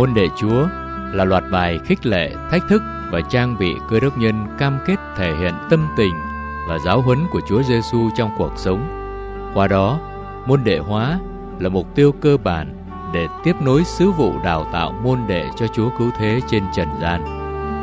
Môn đệ Chúa là loạt bài khích lệ, thách thức và trang bị Cơ đốc nhân cam kết thể hiện tâm tình và giáo huấn của Chúa Giêsu trong cuộc sống. Qua đó, môn đệ hóa là mục tiêu cơ bản để tiếp nối sứ vụ đào tạo môn đệ cho Chúa Cứu Thế trên trần gian.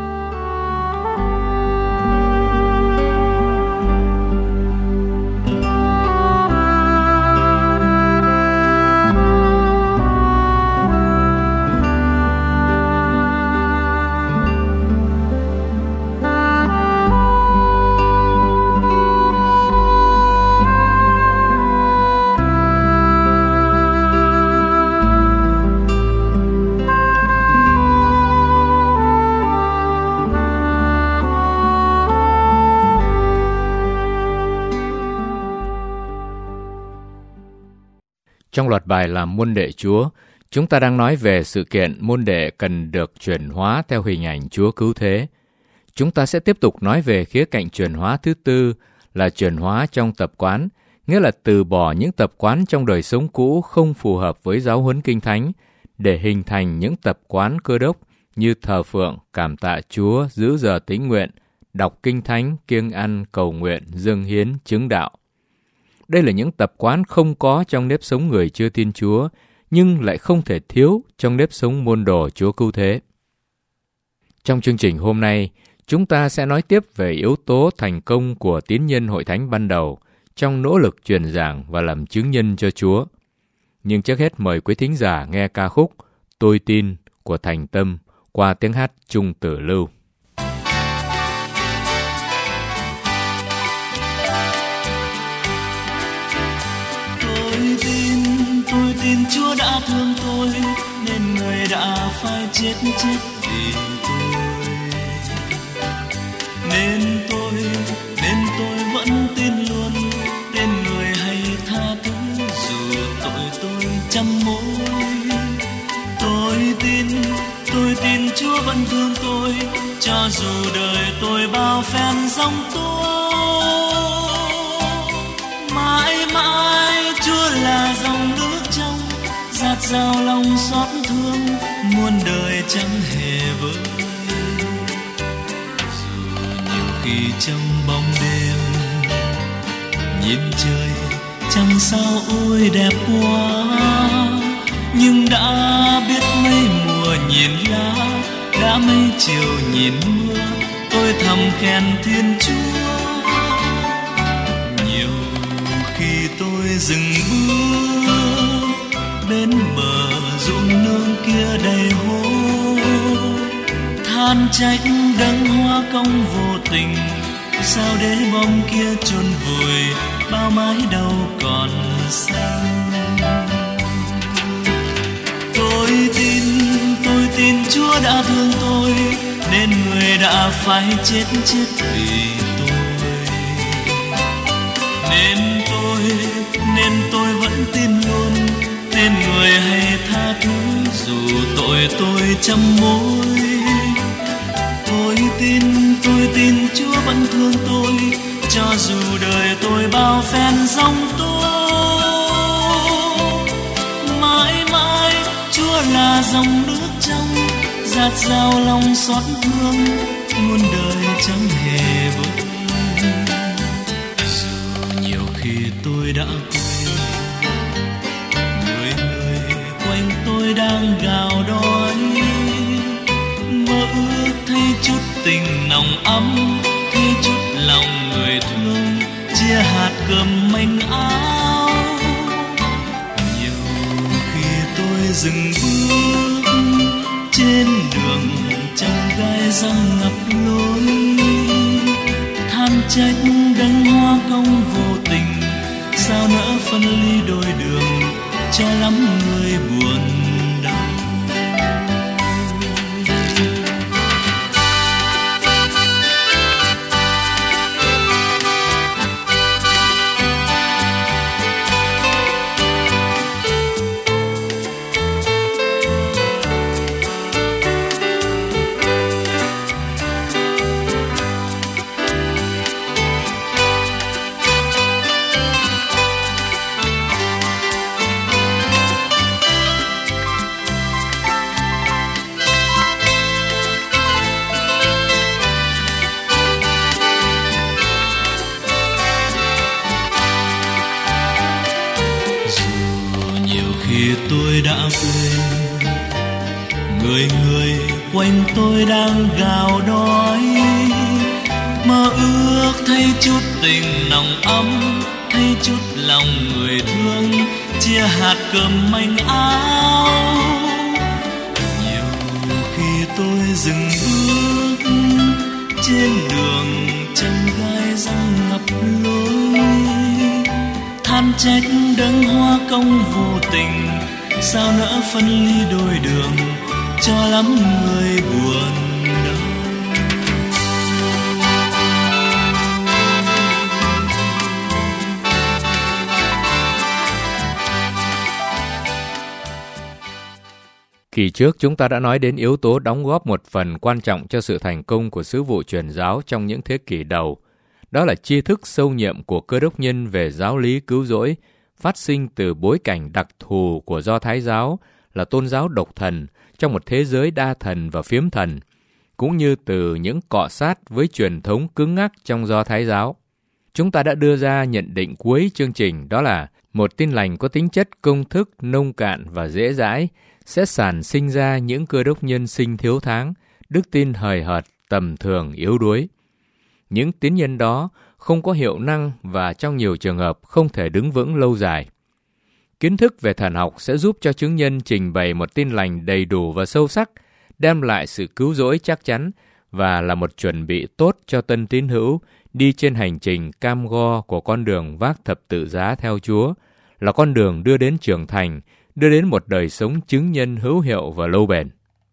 Trong loạt bài làm môn đệ Chúa, chúng ta đang nói về sự kiện môn đệ cần được chuyển hóa theo hình ảnh Chúa Cứu Thế. Chúng ta sẽ tiếp tục nói về khía cạnh chuyển hóa thứ tư là chuyển hóa trong tập quán, nghĩa là từ bỏ những tập quán trong đời sống cũ không phù hợp với giáo huấn Kinh Thánh để hình thành những tập quán Cơ đốc như thờ phượng, cảm tạ Chúa, giữ giờ tín nguyện, đọc Kinh Thánh, kiêng ăn, cầu nguyện, dâng hiến, chứng đạo. Đây là những tập quán không có trong nếp sống người chưa tin Chúa, nhưng lại không thể thiếu trong nếp sống môn đồ Chúa Cứu Thế. Trong chương trình hôm nay, chúng ta sẽ nói tiếp về yếu tố thành công của tín nhân hội thánh ban đầu trong nỗ lực truyền giảng và làm chứng nhân cho Chúa. Nhưng trước hết mời quý thính giả nghe ca khúc Tôi Tin của Thành Tâm qua tiếng hát Trung Tử Lưu. Tôi tin Chúa đã thương tôi nên người đã phải chết vì tôi. Nên tôi vẫn tin luôn tên người hay tha thứ dù tôi trăm mối. Tôi tin Chúa vẫn thương tôi cho dù đời tôi bao phen giông tố. Mãi mãi Chúa là dòng nước trong dạt dào lòng xót thương muôn đời chẳng hề vơi. Dù nhiều khi trong bóng đêm nhìn trời chẳng sao ôi đẹp quá, nhưng đã biết mấy mùa nhìn lá, đã mấy chiều nhìn mưa, tôi thầm khen Thiên Chúa. Nhiều khi tôi dừng bước bên bờ ruộng nương kia đầy hố, than trách đấng hoa công vô tình, sao để bóng kia chôn vùi bao mái đầu còn xanh. Tôi tin Chúa đã thương tôi nên người đã phải chết vì tôi. Nên tôi vẫn tin luôn tên người hay tha thứ dù tôi trăm mối. Tôi tin Chúa vẫn thương tôi cho dù đời tôi bao phen giông tố. Mãi mãi Chúa là dòng nước trong dạt dào lòng xót thương muôn đời chẳng hề vơi. Dù nhiều khi tôi đã quên, người quanh tôi đang gào đói, mơ ước thấy chút tình nồng ấm, thấy chút lòng người thương chia hạt cơm manh áo. Nhiều khi tôi dừng bước trên đường trong gai răng ngập lối, than trách đấng hoa công vô tình, sao nỡ phân ly đôi đường cho lắm người buồn đau. người quanh tôi đang gào đói, mơ ước thấy chút tình nồng ấm, thấy chút lòng người thương, chia hạt cơm manh áo. Nhiều khi tôi dừng bước trên đường chân gai răng ngập lối, than trách đấng hoa công vô tình, sao nỡ phân ly đôi đường, cho lắm người buồn đau. Kỳ trước chúng ta đã nói đến yếu tố đóng góp một phần quan trọng cho sự thành công của sứ vụ truyền giáo trong những thế kỷ đầu. Đó là tri thức sâu nhiệm của Cơ đốc nhân về giáo lý cứu rỗi, phát sinh từ bối cảnh đặc thù của Do Thái giáo là tôn giáo độc thần trong một thế giới đa thần và phiếm thần, cũng như từ những cọ sát với truyền thống cứng ngắc trong Do Thái giáo. Chúng ta đã đưa ra nhận định cuối chương trình, đó là một tin lành có tính chất công thức, nông cạn và dễ dãi sẽ sản sinh ra những cơ đốc nhân sinh thiếu tháng, đức tin hời hợt, tầm thường, yếu đuối. Những tín nhân đó không có hiệu năng và trong nhiều trường hợp không thể đứng vững lâu dài. Kiến thức về thần học sẽ giúp cho chứng nhân trình bày một tin lành đầy đủ và sâu sắc, đem lại sự cứu rỗi chắc chắn và là một chuẩn bị tốt cho tân tín hữu đi trên hành trình cam go của con đường vác thập tự giá theo Chúa, là con đường đưa đến trưởng thành, đưa đến một đời sống chứng nhân hữu hiệu và lâu bền.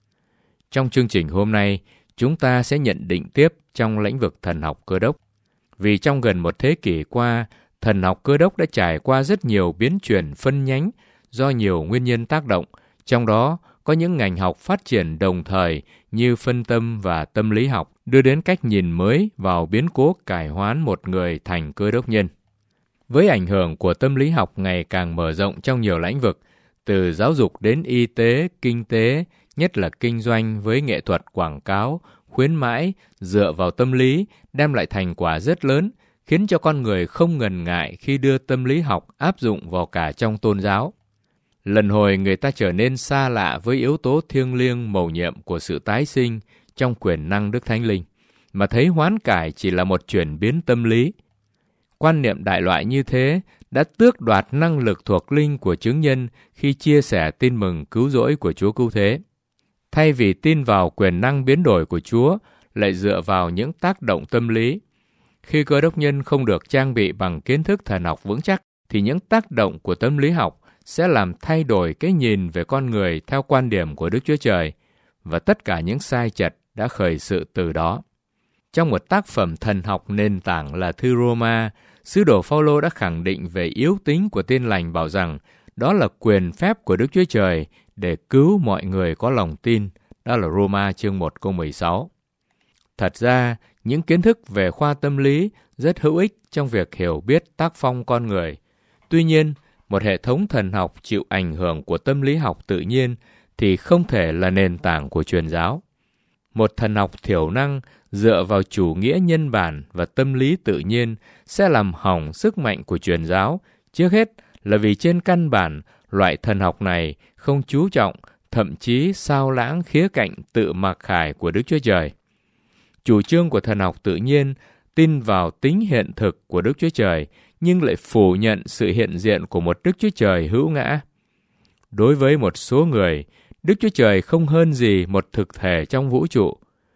Trong chương trình hôm nay, chúng ta sẽ nhận định tiếp trong lĩnh vực thần học Cơ đốc. Vì trong gần một thế kỷ qua, thần học Cơ đốc đã trải qua rất nhiều biến chuyển phân nhánh do nhiều nguyên nhân tác động, trong đó có những ngành học phát triển đồng thời như phân tâm và tâm lý học, đưa đến cách nhìn mới vào biến cố cải hoán một người thành Cơ đốc nhân. Với ảnh hưởng của tâm lý học ngày càng mở rộng trong nhiều lĩnh vực, từ giáo dục đến y tế, kinh tế, nhất là kinh doanh với nghệ thuật quảng cáo, khuyến mãi, dựa vào tâm lý, đem lại thành quả rất lớn, khiến cho con người không ngần ngại khi đưa tâm lý học áp dụng vào cả trong tôn giáo. Lần hồi người ta trở nên xa lạ với yếu tố thiêng liêng mầu nhiệm của sự tái sinh trong quyền năng Đức Thánh Linh, mà thấy hoán cải chỉ là một chuyển biến tâm lý. Quan niệm đại loại như thế đã tước đoạt năng lực thuộc linh của chứng nhân khi chia sẻ tin mừng cứu rỗi của Chúa Cứu Thế. Thay vì tin vào quyền năng biến đổi của Chúa, lại dựa vào những tác động tâm lý. Khi cơ đốc nhân không được trang bị bằng kiến thức thần học vững chắc, thì những tác động của tâm lý học sẽ làm thay đổi cái nhìn về con người theo quan điểm của Đức Chúa Trời, và tất cả những sai chật đã khởi sự từ đó. Trong một tác phẩm thần học nền tảng là thư Roma, sứ đồ Phao-lô đã khẳng định về yếu tính của tin lành, bảo rằng đó là quyền phép của Đức Chúa Trời để cứu mọi người có lòng tin. Đó là Roma chương 1 câu 16. Thật ra, những kiến thức về khoa tâm lý rất hữu ích trong việc hiểu biết tác phong con người. Tuy nhiên, một hệ thống thần học chịu ảnh hưởng của tâm lý học tự nhiên thì không thể là nền tảng của truyền giáo. Một thần học thiểu năng dựa vào chủ nghĩa nhân bản và tâm lý tự nhiên sẽ làm hỏng sức mạnh của truyền giáo, trước hết là vì trên căn bản loại thần học này không chú trọng, thậm chí xao lãng khía cạnh tự mặc khải của Đức Chúa Trời. Chủ trương của thần học tự nhiên tin vào tính hiện thực của Đức Chúa Trời, nhưng lại phủ nhận sự hiện diện của một Đức Chúa Trời hữu ngã. Đối với một số người, Đức Chúa Trời không hơn gì một thực thể trong vũ trụ.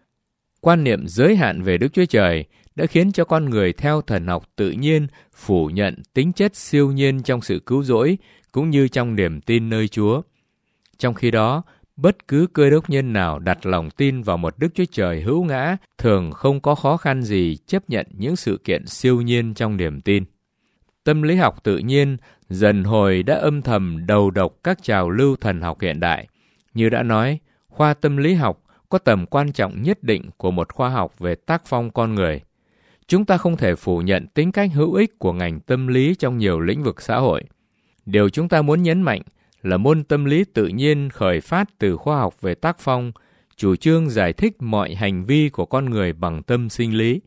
Quan niệm giới hạn về Đức Chúa Trời đã khiến cho con người theo thần học tự nhiên phủ nhận tính chất siêu nhiên trong sự cứu rỗi cũng như trong niềm tin nơi Chúa. Trong khi đó, bất cứ cơ đốc nhân nào đặt lòng tin vào một Đức Chúa Trời hữu ngã thường không có khó khăn gì chấp nhận những sự kiện siêu nhiên trong niềm tin. Tâm lý học tự nhiên dần hồi đã âm thầm đầu độc các trào lưu thần học hiện đại. Như đã nói, khoa tâm lý học có tầm quan trọng nhất định của một khoa học về tác phong con người. Chúng ta không thể phủ nhận tính cách hữu ích của ngành tâm lý trong nhiều lĩnh vực xã hội. Điều chúng ta muốn nhấn mạnh là môn tâm lý tự nhiên khởi phát từ khoa học về tác phong, chủ trương giải thích mọi hành vi của con người bằng tâm sinh lý.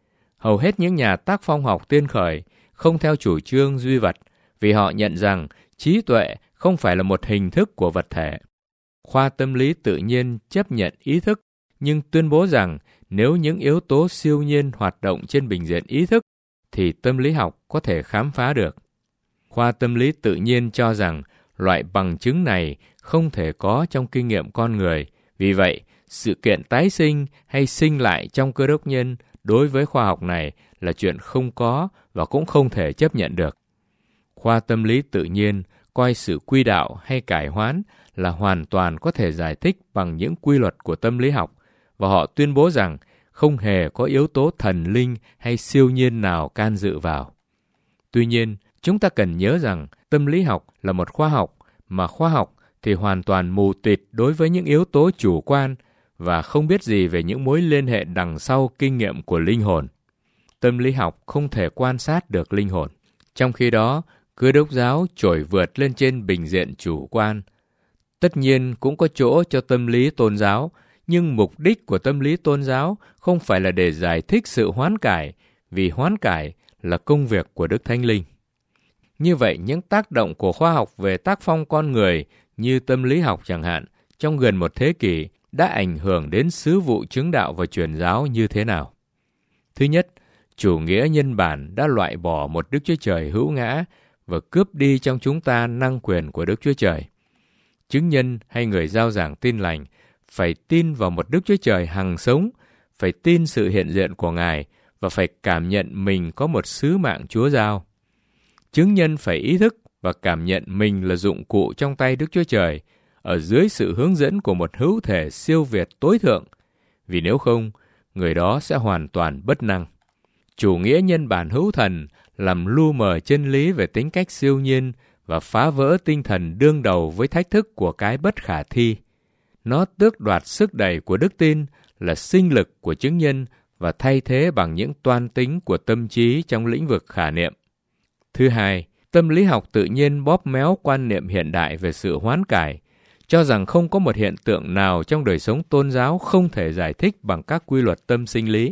Hầu hết những nhà tác phong học tiên khởi không theo chủ trương duy vật, vì họ nhận rằng trí tuệ không phải là một hình thức của vật thể. Khoa tâm lý tự nhiên chấp nhận ý thức, nhưng tuyên bố rằng nếu những yếu tố siêu nhiên hoạt động trên bình diện ý thức, thì tâm lý học có thể khám phá được. Khoa tâm lý tự nhiên cho rằng loại bằng chứng này không thể có trong kinh nghiệm con người. Vì vậy, sự kiện tái sinh hay sinh lại trong Cơ đốc nhân đối với khoa học này là chuyện không có và cũng không thể chấp nhận được. Khoa tâm lý tự nhiên coi sự quy đạo hay cải hoán là hoàn toàn có thể giải thích bằng những quy luật của tâm lý học, và họ tuyên bố rằng không hề có yếu tố thần linh hay siêu nhiên nào can dự vào. Tuy nhiên, chúng ta cần nhớ rằng tâm lý học là một khoa học, mà khoa học thì hoàn toàn mù tịt đối với những yếu tố chủ quan và không biết gì về những mối liên hệ đằng sau kinh nghiệm của linh hồn. Tâm lý học không thể quan sát được linh hồn. Trong khi đó, Cơ đốc giáo trội vượt lên trên bình diện chủ quan. Tất nhiên cũng có chỗ cho tâm lý tôn giáo, nhưng mục đích của tâm lý tôn giáo không phải là để giải thích sự hoán cải, vì hoán cải là công việc của Đức Thánh Linh. Như vậy, những tác động của khoa học về tác phong con người như tâm lý học chẳng hạn, trong gần một thế kỷ đã ảnh hưởng đến sứ vụ chứng đạo và truyền giáo như thế nào? Thứ nhất, chủ nghĩa nhân bản đã loại bỏ một Đức Chúa Trời hữu ngã và cướp đi trong chúng ta năng quyền của Đức Chúa Trời. Chứng nhân hay người rao giảng tin lành phải tin vào một Đức Chúa Trời hằng sống, phải tin sự hiện diện của Ngài và phải cảm nhận mình có một sứ mạng Chúa giao. Chứng nhân phải ý thức và cảm nhận mình là dụng cụ trong tay Đức Chúa Trời, ở dưới sự hướng dẫn của một hữu thể siêu việt tối thượng, vì nếu không, người đó sẽ hoàn toàn bất năng. Chủ nghĩa nhân bản hữu thần làm lu mờ chân lý về tính cách siêu nhiên và phá vỡ tinh thần đương đầu với thách thức của cái bất khả thi. Nó tước đoạt sức đẩy của đức tin là sinh lực của chứng nhân và thay thế bằng những toan tính của tâm trí trong lĩnh vực khả niệm. Thứ hai, tâm lý học tự nhiên bóp méo quan niệm hiện đại về sự hoán cải, cho rằng không có một hiện tượng nào trong đời sống tôn giáo không thể giải thích bằng các quy luật tâm sinh lý.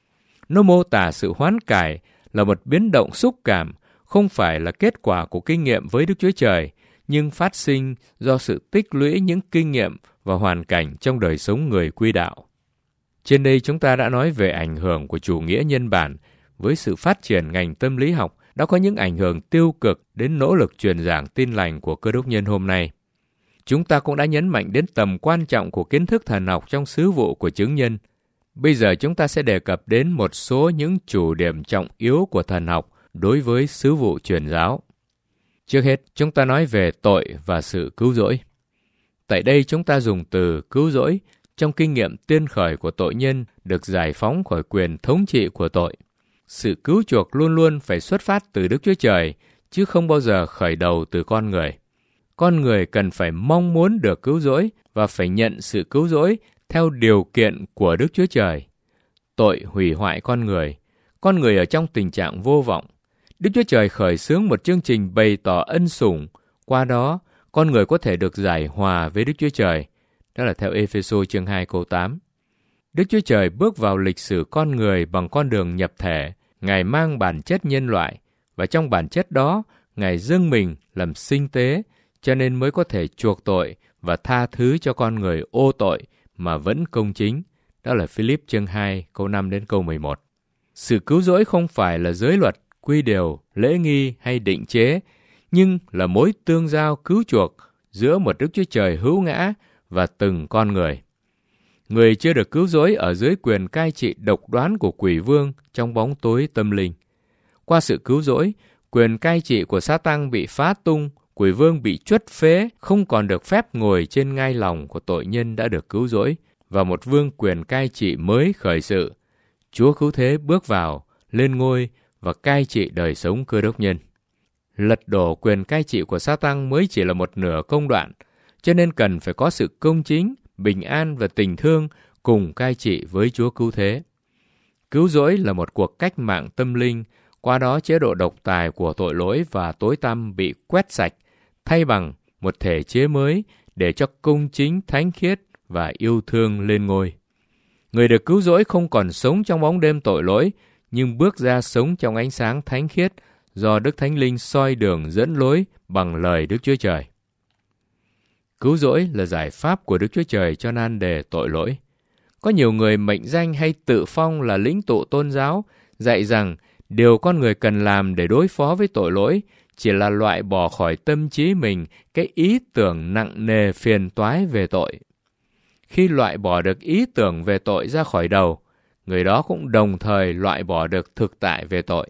Nó mô tả sự hoán cải là một biến động xúc cảm, không phải là kết quả của kinh nghiệm với Đức Chúa Trời, nhưng phát sinh do sự tích lũy những kinh nghiệm và hoàn cảnh trong đời sống người quy đạo. Trên đây chúng ta đã nói về ảnh hưởng của chủ nghĩa nhân bản. Với sự phát triển ngành tâm lý học đã có những ảnh hưởng tiêu cực đến nỗ lực truyền giảng tin lành của Cơ đốc nhân hôm nay. Chúng ta cũng đã nhấn mạnh đến tầm quan trọng của kiến thức thần học trong sứ vụ của chứng nhân. Bây giờ chúng ta sẽ đề cập đến một số những chủ điểm trọng yếu của thần học đối với sứ vụ truyền giáo. Trước hết, chúng ta nói về tội và sự cứu rỗi. Tại đây chúng ta dùng từ cứu rỗi trong kinh nghiệm tiên khởi của tội nhân được giải phóng khỏi quyền thống trị của tội. Sự cứu chuộc luôn luôn phải xuất phát từ Đức Chúa Trời, chứ không bao giờ khởi đầu từ con người. Con người cần phải mong muốn được cứu rỗi và phải nhận sự cứu rỗi theo điều kiện của Đức Chúa Trời. Tội hủy hoại con người ở trong tình trạng vô vọng. Đức Chúa Trời khởi xướng một chương trình bày tỏ ân sủng, qua đó con người có thể được giải hòa với Đức Chúa Trời. Đó là theo Ê-phê-sô chương 2 câu 8. Đức Chúa Trời bước vào lịch sử con người bằng con đường nhập thể. Ngài mang bản chất nhân loại, và trong bản chất đó, Ngài dâng mình làm sinh tế, cho nên mới có thể chuộc tội và tha thứ cho con người ô tội mà vẫn công chính. Đó là Phi-líp chương 2 câu 5 đến câu 11. Sự cứu rỗi không phải là giới luật, quy điều, lễ nghi hay định chế, nhưng là mối tương giao cứu chuộc giữa một Đức Chúa Trời hữu ngã và từng con người. Người chưa được cứu rỗi ở dưới quyền cai trị độc đoán của quỷ vương trong bóng tối tâm linh. Qua sự cứu rỗi, quyền cai trị của Sa-tăng bị phá tung, quỷ vương bị truất phế, không còn được phép ngồi trên ngai lòng của tội nhân đã được cứu rỗi, và một vương quyền cai trị mới khởi sự. Chúa Cứu Thế bước vào, lên ngôi và cai trị đời sống Cơ đốc nhân. Lật đổ quyền cai trị của Sa-tăng mới chỉ là một nửa công đoạn, cho nên cần phải có sự công chính, bình an và tình thương cùng cai trị với Chúa Cứu Thế. Cứu rỗi là một cuộc cách mạng tâm linh, qua đó chế độ độc tài của tội lỗi và tối tăm bị quét sạch, thay bằng một thể chế mới để cho công chính, thánh khiết và yêu thương lên ngôi. Người được cứu rỗi không còn sống trong bóng đêm tội lỗi, nhưng bước ra sống trong ánh sáng thánh khiết do Đức Thánh Linh soi đường dẫn lối bằng lời Đức Chúa Trời. Cứu rỗi là giải pháp của Đức Chúa Trời cho nan đề tội lỗi. Có nhiều người mệnh danh hay tự phong là lĩnh tụ tôn giáo, dạy rằng điều con người cần làm để đối phó với tội lỗi chỉ là loại bỏ khỏi tâm trí mình cái ý tưởng nặng nề phiền toái về tội. Khi loại bỏ được ý tưởng về tội ra khỏi đầu, người đó cũng đồng thời loại bỏ được thực tại về tội.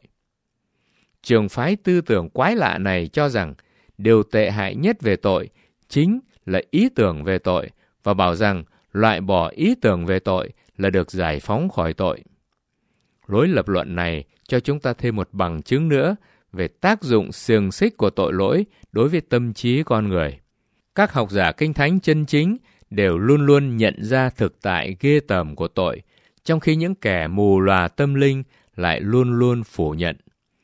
Trường phái tư tưởng quái lạ này cho rằng điều tệ hại nhất về tội chính là ý tưởng về tội và bảo rằng loại bỏ ý tưởng về tội là được giải phóng khỏi tội. Lối lập luận này cho chúng ta thêm một bằng chứng nữa về tác dụng xiềng xích của tội lỗi đối với tâm trí con người. Các học giả Kinh Thánh chân chính đều luôn luôn nhận ra thực tại ghê tởm của tội, trong khi những kẻ mù lòa tâm linh lại luôn luôn phủ nhận.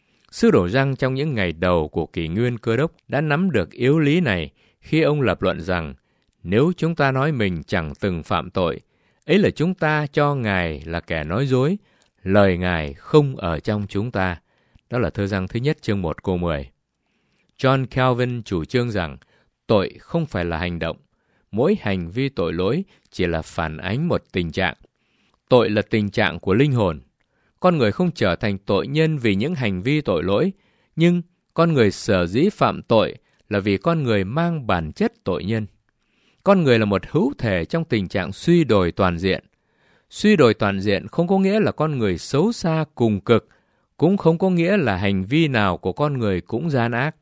Sứ đồ Giăng trong những ngày đầu của kỷ nguyên Cơ Đốc đã nắm được yếu lý này khi ông lập luận rằng nếu chúng ta nói mình chẳng từng phạm tội, ấy là chúng ta cho Ngài là kẻ nói dối, lời Ngài không ở trong chúng ta. Đó là thơ Giăng thứ nhất chương 1 câu 10. John Calvin chủ trương rằng tội không phải là hành động. Mỗi hành vi tội lỗi chỉ là phản ánh một tình trạng. Tội là tình trạng của linh hồn. Con người không trở thành tội nhân vì những hành vi tội lỗi, nhưng con người sở dĩ phạm tội là vì con người mang bản chất tội nhân. Con người là một hữu thể trong tình trạng suy đồi toàn diện. Suy đồi toàn diện không có nghĩa là con người xấu xa cùng cực, cũng không có nghĩa là hành vi nào của con người cũng gian ác.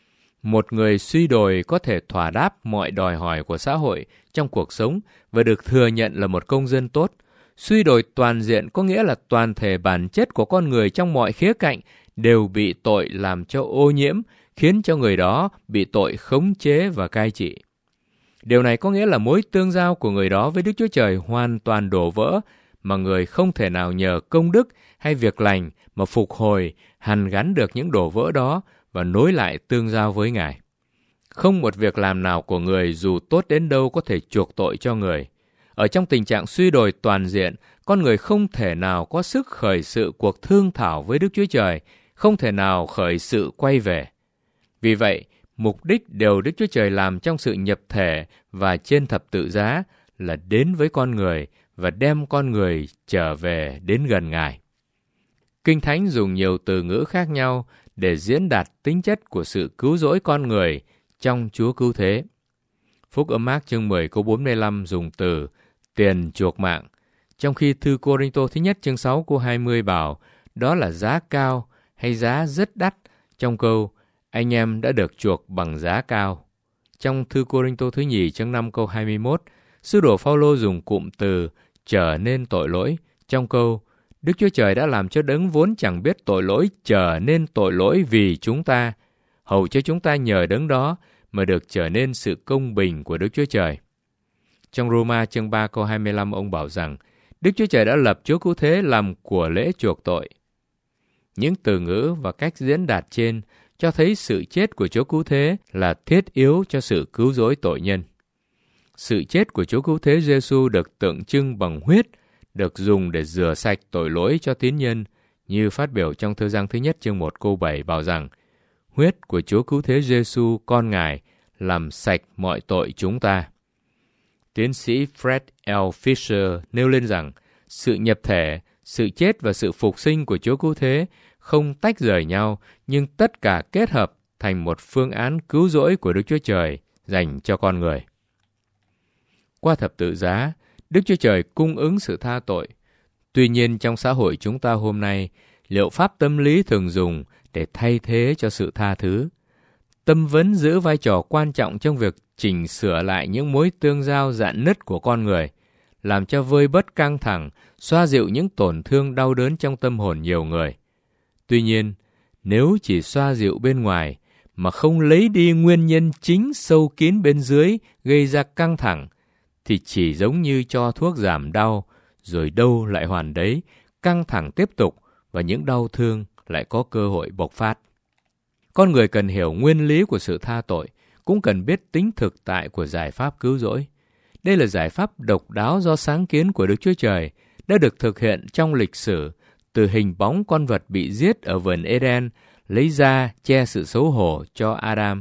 Một người suy đồi có thể thỏa đáp mọi đòi hỏi của xã hội trong cuộc sống và được thừa nhận là một công dân tốt. Suy đồi toàn diện có nghĩa là toàn thể bản chất của con người trong mọi khía cạnh đều bị tội làm cho ô nhiễm, khiến cho người đó bị tội khống chế và cai trị. Điều này có nghĩa là mối tương giao của người đó với Đức Chúa Trời hoàn toàn đổ vỡ, mà người không thể nào nhờ công đức hay việc lành mà phục hồi, hàn gắn được những đổ vỡ đó và nối lại tương giao với Ngài. Không một việc làm nào của người dù tốt đến đâu có thể chuộc tội cho người. Ở trong tình trạng suy đồi toàn diện, con người không thể nào có sức khởi sự cuộc thương thảo với Đức Chúa Trời, không thể nào khởi sự quay về. Vì vậy, mục đích điều Đức Chúa Trời làm trong sự nhập thể và trên thập tự giá là đến với con người và đem con người trở về đến gần Ngài. Kinh Thánh dùng nhiều từ ngữ khác nhau để diễn đạt tính chất của sự cứu rỗi con người trong Chúa cứu thế. Phúc âm Mác chương 10 câu 45 dùng từ tiền chuộc mạng, trong khi thư Cô-rinh-tô thứ nhất chương 6 câu 20 bảo đó là giá cao hay giá rất đắt trong câu anh em đã được chuộc bằng giá cao. Trong thư Cô-rinh-tô thứ nhì chương 5 câu 21, sứ đồ Phao-lô dùng cụm từ trở nên tội lỗi trong câu Đức Chúa Trời đã làm cho đấng vốn chẳng biết tội lỗi trở nên tội lỗi vì chúng ta, hầu cho chúng ta nhờ đấng đó mà được trở nên sự công bình của Đức Chúa Trời. Trong Roma chương 3 câu 25 ông bảo rằng Đức Chúa Trời đã lập Chúa cứu thế làm của lễ chuộc tội. Những từ ngữ và cách diễn đạt trên cho thấy sự chết của Chúa cứu thế là thiết yếu cho sự cứu rỗi tội nhân. Sự chết của Chúa cứu thế Giêsu được tượng trưng bằng huyết, được dùng để rửa sạch tội lỗi cho tín nhân, như phát biểu trong thơ Giăng thứ nhất chương 1 câu 7 bảo rằng huyết của Chúa cứu thế Giêsu con Ngài làm sạch mọi tội chúng ta. Tiến sĩ Fred L. Fisher nêu lên rằng sự nhập thể, sự chết và sự phục sinh của Chúa cứu thế không tách rời nhau, nhưng tất cả kết hợp thành một phương án cứu rỗi của Đức Chúa Trời dành cho con người. Qua thập tự giá, Đức Chúa Trời cung ứng sự tha tội. Tuy nhiên trong xã hội chúng ta hôm nay, liệu pháp tâm lý thường dùng để thay thế cho sự tha thứ. Tâm vấn giữ vai trò quan trọng trong việc chỉnh sửa lại những mối tương giao rạn nứt của con người, làm cho vơi bớt căng thẳng, xoa dịu những tổn thương đau đớn trong tâm hồn nhiều người. Tuy nhiên, nếu chỉ xoa dịu bên ngoài mà không lấy đi nguyên nhân chính sâu kín bên dưới gây ra căng thẳng, thì chỉ giống như cho thuốc giảm đau, rồi đâu lại hoàn đấy, căng thẳng tiếp tục và những đau thương lại có cơ hội bộc phát. Con người cần hiểu nguyên lý của sự tha tội, cũng cần biết tính thực tại của giải pháp cứu rỗi. Đây là giải pháp độc đáo do sáng kiến của Đức Chúa Trời, đã được thực hiện trong lịch sử, từ hình bóng con vật bị giết ở vườn Eden, lấy da che sự xấu hổ cho Adam,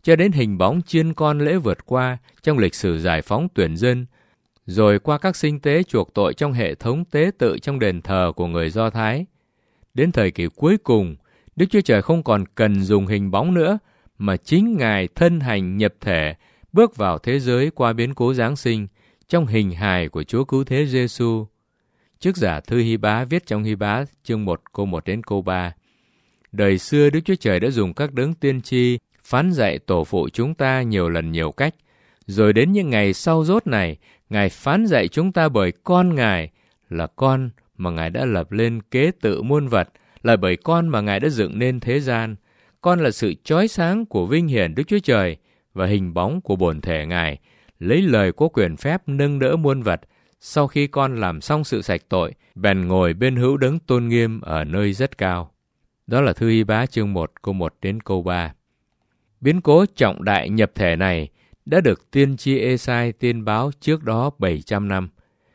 cho đến hình bóng chiên con lễ vượt qua trong lịch sử giải phóng tuyển dân, rồi qua các sinh tế chuộc tội trong hệ thống tế tự trong đền thờ của người Do Thái. Đến thời kỳ cuối cùng, Đức Chúa Trời không còn cần dùng hình bóng nữa, mà chính Ngài thân hành nhập thể, bước vào thế giới qua biến cố Giáng sinh trong hình hài của Chúa Cứu Thế Giêsu. Trước giả thư Hy-bá viết trong Hy-bá chương 1 câu 1 đến câu 3. Đời xưa Đức Chúa Trời đã dùng các đấng tiên tri phán dạy tổ phụ chúng ta nhiều lần nhiều cách, rồi đến những ngày sau dốt này, Ngài phán dạy chúng ta bởi con Ngài, là con mà Ngài đã lập lên kế tự muôn vật, là bởi con mà Ngài đã dựng nên thế gian. Con là sự chói sáng của vinh hiển Đức Chúa Trời và hình bóng của bổn thể Ngài, lấy lời có quyền phép nâng đỡ muôn vật. Sau khi con làm xong sự sạch tội, bèn ngồi bên hữu đấng tôn nghiêm ở nơi rất cao. Đó là thư Hy-bá chương 1 câu 1 đến câu 3. Biến cố trọng đại nhập thể này đã được tiên tri Ê-sai tiên báo trước đó 700 năm.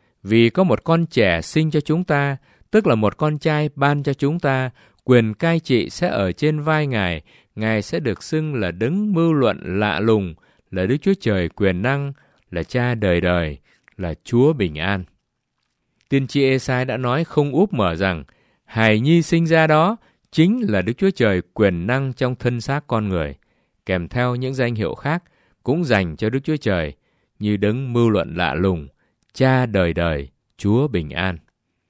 Vì có một con trẻ sinh cho chúng ta, tức là một con trai ban cho chúng ta, quyền cai trị sẽ ở trên vai Ngài. Ngài sẽ được xưng là đấng mưu luận lạ lùng, là Đức Chúa Trời quyền năng, là Cha đời đời, là Chúa bình an. Tiên tri Ê-sai đã nói không úp mở rằng hài nhi sinh ra đó chính là Đức Chúa Trời quyền năng trong thân xác con người, kèm theo những danh hiệu khác cũng dành cho Đức Chúa Trời như đấng mưu luận lạ lùng, Cha đời đời, Chúa bình an.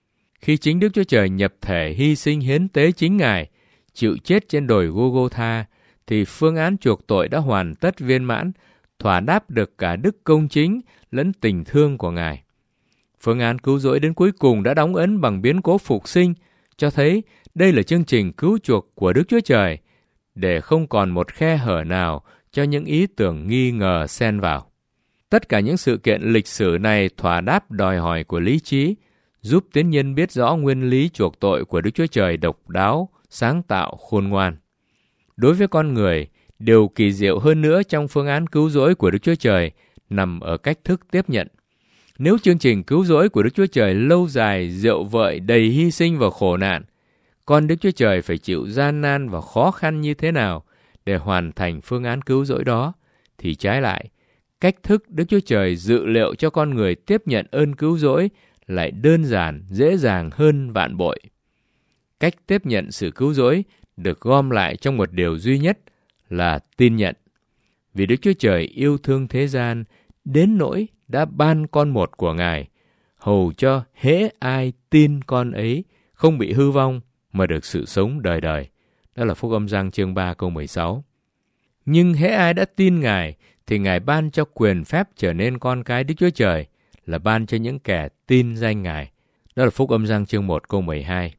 Khi chính Đức Chúa Trời nhập thể hy sinh hiến tế chính Ngài, chịu chết trên đồi Gô-gô-tha, thì phương án chuộc tội đã hoàn tất viên mãn, thỏa đáp được cả đức công chính lẫn tình thương của Ngài. Phương án cứu rỗi đến cuối cùng đã đóng ấn bằng biến cố phục sinh, cho thấy đây là chương trình cứu chuộc của Đức Chúa Trời, để không còn một khe hở nào cho những ý tưởng nghi ngờ xen vào. Tất cả những sự kiện lịch sử này thỏa đáp đòi hỏi của lý trí, giúp tín nhân biết rõ nguyên lý chuộc tội của Đức Chúa Trời độc đáo, sáng tạo, khôn ngoan. Đối với con người, điều kỳ diệu hơn nữa trong phương án cứu rỗi của Đức Chúa Trời nằm ở cách thức tiếp nhận. Nếu chương trình cứu rỗi của Đức Chúa Trời lâu dài, rượu vợi, đầy hy sinh và khổ nạn, con Đức Chúa Trời phải chịu gian nan và khó khăn như thế nào để hoàn thành phương án cứu rỗi đó, thì trái lại, cách thức Đức Chúa Trời dự liệu cho con người tiếp nhận ơn cứu rỗi lại đơn giản, dễ dàng hơn vạn bội. Cách tiếp nhận sự cứu rỗi được gom lại trong một điều duy nhất là tin nhận. Vì Đức Chúa Trời yêu thương thế gian đến nỗi đã ban con một của Ngài, hầu cho hễ ai tin con ấy không bị hư vong mà được sự sống đời đời. Đó là Phúc Âm Giăng chương 3 câu 16. Nhưng hễ ai đã tin Ngài thì Ngài ban cho quyền phép trở nên con cái Đức Chúa Trời, là ban cho những kẻ tin danh Ngài. Đó là Phúc Âm Giăng chương 1 câu 12.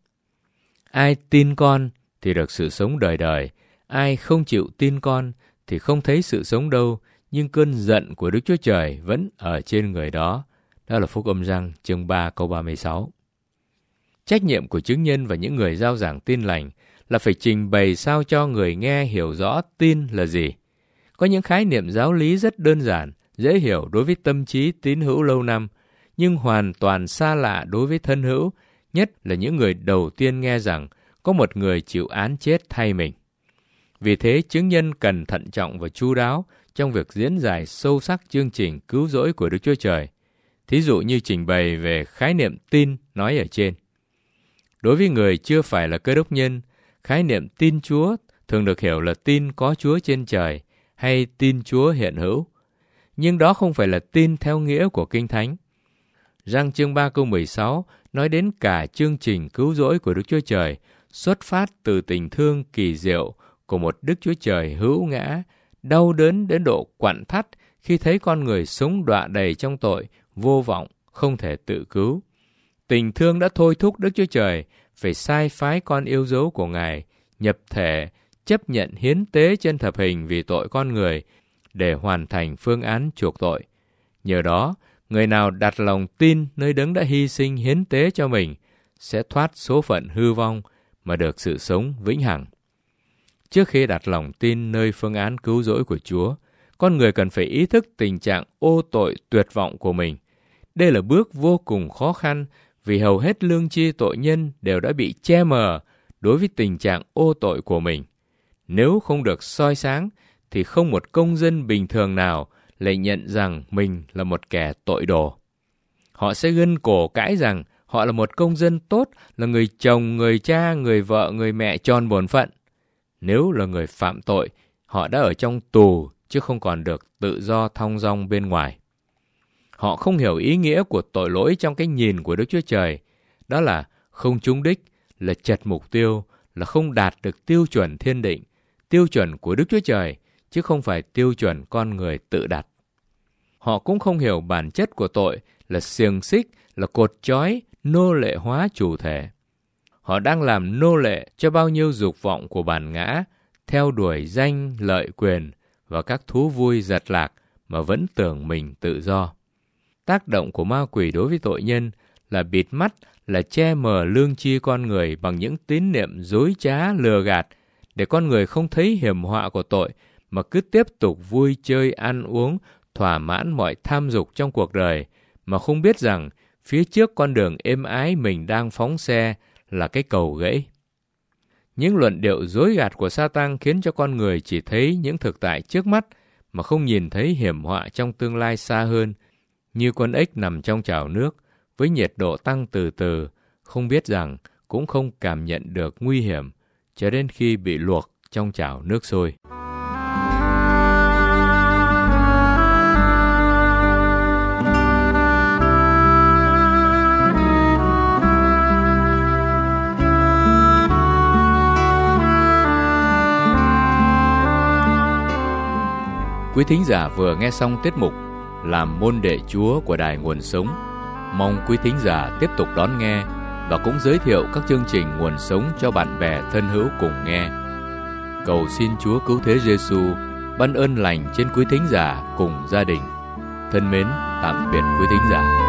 Ai tin con thì được sự sống đời đời, ai không chịu tin con thì không thấy sự sống đâu, nhưng cơn giận của Đức Chúa Trời vẫn ở trên người đó. Đó là Phúc Âm Giăng chương 3 câu 36. Trách nhiệm của chứng nhân và những người rao giảng tin lành là phải trình bày sao cho người nghe hiểu rõ tin là gì. Có những khái niệm giáo lý rất đơn giản, dễ hiểu đối với tâm trí tín hữu lâu năm, nhưng hoàn toàn xa lạ đối với thân hữu, nhất là những người đầu tiên nghe rằng có một người chịu án chết thay mình. Vì thế, chứng nhân cần thận trọng và chu đáo trong việc diễn giải sâu sắc chương trình cứu rỗi của Đức Chúa Trời. Thí dụ như trình bày về khái niệm tin nói ở trên. Đối với người chưa phải là Cơ đốc nhân, khái niệm tin Chúa thường được hiểu là tin có Chúa trên trời hay tin Chúa hiện hữu. Nhưng đó không phải là tin theo nghĩa của Kinh Thánh. Giăng chương 3 câu 16 nói đến cả chương trình cứu rỗi của Đức Chúa Trời xuất phát từ tình thương kỳ diệu của một Đức Chúa Trời hữu ngã, đau đớn đến độ quặn thắt khi thấy con người sống đọa đầy trong tội, vô vọng, không thể tự cứu. Tình thương đã thôi thúc Đức Chúa Trời phải sai phái con yêu dấu của Ngài, nhập thể, chấp nhận hiến tế trên thập hình vì tội con người để hoàn thành phương án chuộc tội. Nhờ đó, người nào đặt lòng tin nơi đấng đã hy sinh hiến tế cho mình sẽ thoát số phận hư vong mà được sự sống vĩnh hằng. Trước khi đặt lòng tin nơi phương án cứu rỗi của Chúa, con người cần phải ý thức tình trạng ô tội tuyệt vọng của mình. Đây là bước vô cùng khó khăn vì hầu hết lương tri tội nhân đều đã bị che mờ đối với tình trạng ô tội của mình. Nếu không được soi sáng, thì không một công dân bình thường nào lại nhận rằng mình là một kẻ tội đồ. Họ sẽ gân cổ cãi rằng họ là một công dân tốt, là người chồng, người cha, người vợ, người mẹ tròn bổn phận. Nếu là người phạm tội, họ đã ở trong tù chứ không còn được tự do thong dong bên ngoài. Họ không hiểu ý nghĩa của tội lỗi trong cái nhìn của Đức Chúa Trời. Đó là không trúng đích, là chệch mục tiêu, là không đạt được tiêu chuẩn thiên định, tiêu chuẩn của Đức Chúa Trời, chứ không phải tiêu chuẩn con người tự đặt. Họ cũng không hiểu bản chất của tội là xiềng xích, là cột trói, nô lệ hóa chủ thể. Họ đang làm nô lệ cho bao nhiêu dục vọng của bản ngã, theo đuổi danh, lợi, quyền và các thú vui giật lạc mà vẫn tưởng mình tự do. Tác động của ma quỷ đối với tội nhân là bịt mắt, là che mờ lương tri con người bằng những tín niệm dối trá lừa gạt, để con người không thấy hiểm họa của tội mà cứ tiếp tục vui chơi ăn uống, thỏa mãn mọi tham dục trong cuộc đời, mà không biết rằng phía trước con đường êm ái mình đang phóng xe là cái cầu gãy. Những luận điệu dối gạt của Sa-tan khiến cho con người chỉ thấy những thực tại trước mắt mà không nhìn thấy hiểm họa trong tương lai xa hơn, như con ếch nằm trong chảo nước với nhiệt độ tăng từ từ, không biết rằng cũng không cảm nhận được nguy hiểm cho đến khi bị luộc trong chảo nước sôi. Quý thính giả vừa nghe xong tiết mục Làm môn đệ Chúa của Đài Nguồn Sống. Mong quý thính giả tiếp tục đón nghe và cũng giới thiệu các chương trình Nguồn Sống cho bạn bè thân hữu cùng nghe. Cầu xin Chúa Cứu Thế Giêsu ban ơn lành trên quý thính giả cùng gia đình. Thân mến, tạm biệt quý thính giả.